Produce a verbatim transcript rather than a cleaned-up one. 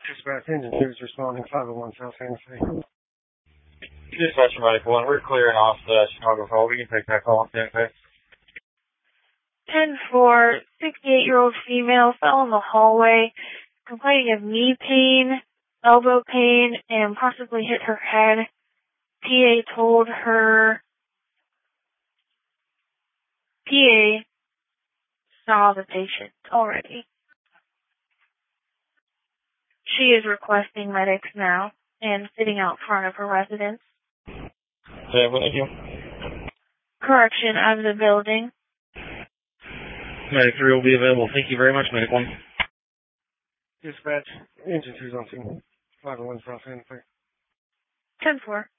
Dispatch engine two is responding five oh one South Hennessy. Dispatch Medic one, we're clearing off the Chicago call. We can take that call. ten six. ten four, sixty-eight-year-old female fell in the hallway, complaining of knee pain, elbow pain, and possibly hit her head. P A told her, P A saw the patient already. She is requesting medics now and sitting out front of her residence. Okay, thank you. Correction of the building. Medic three will be available. Thank you very much, Medic one. Dispatch engine two is on scene. five oh one South Hennessy. ten four.